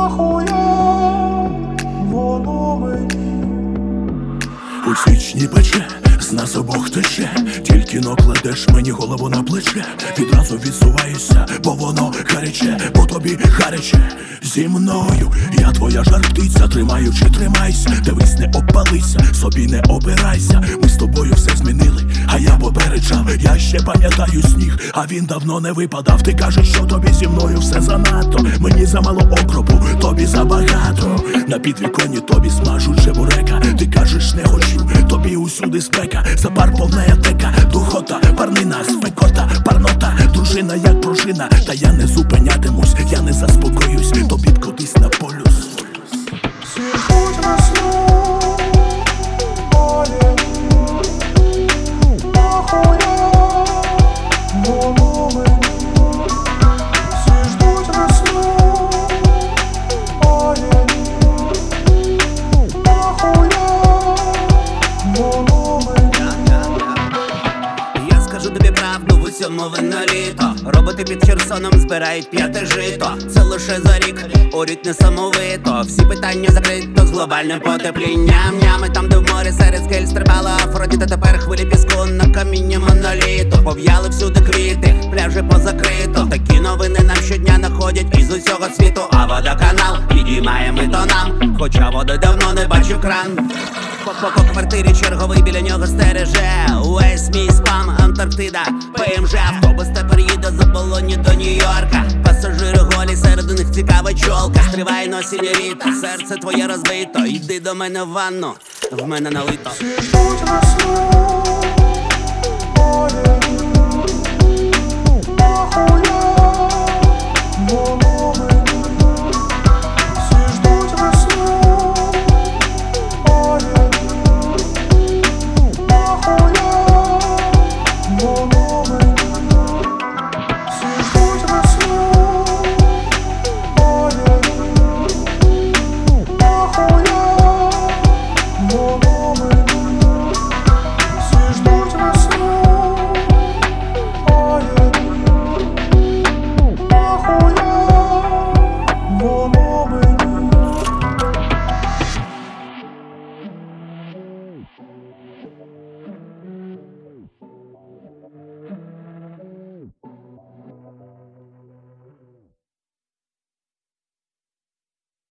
У січні пече, з нас обох тече. Тільки но кладеш мені голову на плече. Відразу відсуваюся, бо воно гаряче, бо тобі гаряче. Зі мною я твоя жар-птиця, тримаючи, тримайся. Дивись, не обпалися, собі не обирайся. Ми з тобою все змінили, а я попереджав. Я ще пам'ятаю сніг, а він давно не випадав. Ти кажеш, що тобі зі мною все занадто. Мені замало окропу, тобі забагато. На підвіконні тобі смажуть чебурека. Ти кажеш, не хочу, тобі усюди спека. За пар повна ятека, духота, парнина, спекота, парнота, дружина як пружина. Та я не зупинятимусь, я не заспокоюсь, тобі б кудись на полюс. В усьому вино літо. Роботи під Херсоном збирають п'яте жито. Це лише за рік, орють несамовито. Всі питання закрито з глобальним потеплінням. Нями там, де в морі серед скель стрибала Афродіта. Тепер хвилі піску на камінні моноліту. Пов'яли всюди квіти, пляжі позакрито. Такі новини нам щодня находять із усього світу. А водоканал підіймає ми то нам, хоча води давно не бачив кран. По квартирі черговий біля нього стереже. Увесь мій спам, Антарктида, ПМЖ. Автобус тепер їде з Оболоні до Нью-Йорка. Пасажири голі, серед них цікава чолка. Стривай, но, сіньоріта, серце твоє розбито. Йди до мене в ванну, в мене налито. Нахуя?